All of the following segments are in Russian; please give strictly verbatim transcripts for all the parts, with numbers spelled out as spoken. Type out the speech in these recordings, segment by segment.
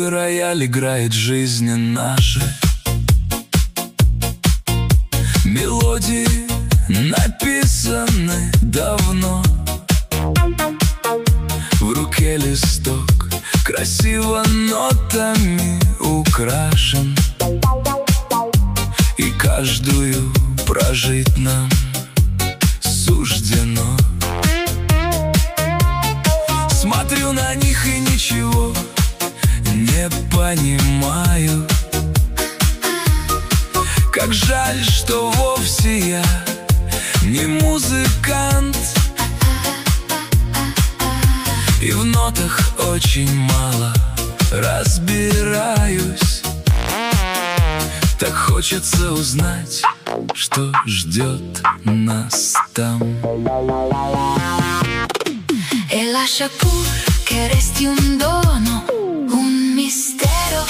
Твой рояль играет жизни наши. Мелодии написаны давно. В руке листок красиво нотами украшен, и каждую прожить нам суждено. Смотрю на них и ничего не понимаю. Как жаль, что вовсе я не музыкант, и в нотах очень мало разбираюсь. Так хочется uznать, что ждет нас там. E lascia pur che resti un dono, un mistero,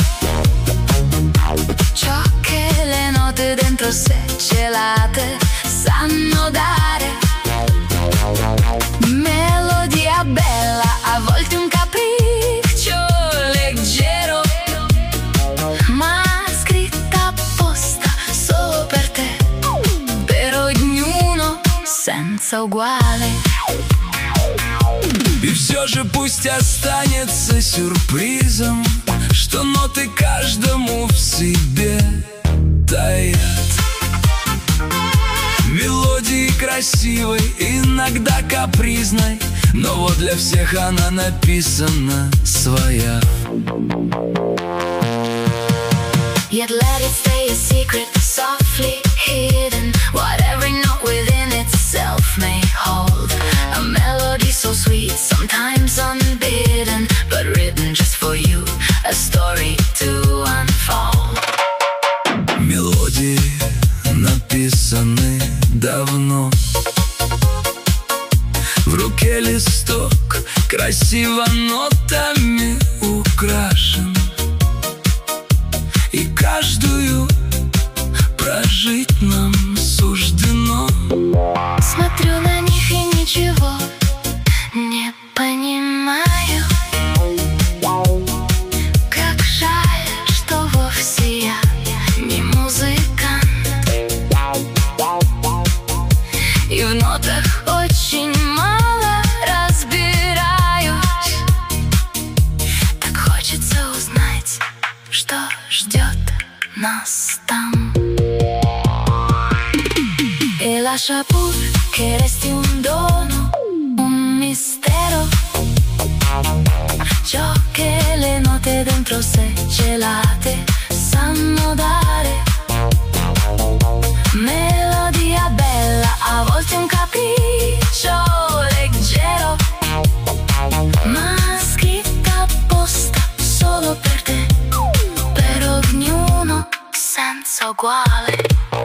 ciò che le note dentro sé celate sanno dare. Melodia bella, a volte un capriccio leggero, ma scritta apposta solo per te, per ognuno senza uguale. И все же пусть останется сюрпризом, что ноты каждому в себе таят. Мелодии красивой, иногда капризной, но вот для всех она написана своя. Yet let it stay a secret, softly hidden, what every note within itself may hold. A melody so sweet, sometimes unbidden, but written just for you, a story to unfold. Мелодии написаны давно. В руке листок красиво нотами украшен, и каждую прожить нам суждено. Смотрю на них и ничего не понимаю. Как жаль, что вовсе я не музыкант, и в нотах очень мало разбираюсь. Так хочется узнать, что ждет нас там. E lascia pur che resti un dono, un mistero, ciò che le note dentro sé celate sanno dare. Melodia bella, a volte un capriccio leggero, ma scritta apposta solo per te, per ognuno senza uguale.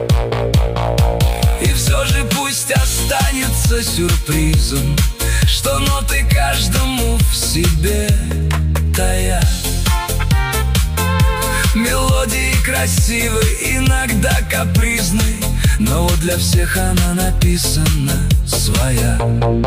И все же пусть останется сюрпризом, что ноты каждому в себе таят. Мелодии красивой, иногда капризной, но вот для всех она написана своя.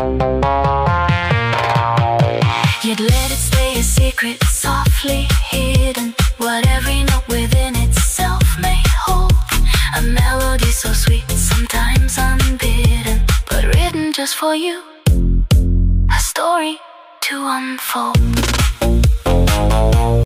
Yet let it stay a secret, softly hidden, what every note within itself may hold. A melody so sweet, sometimes unbidden, but written just for you, a story to unfold.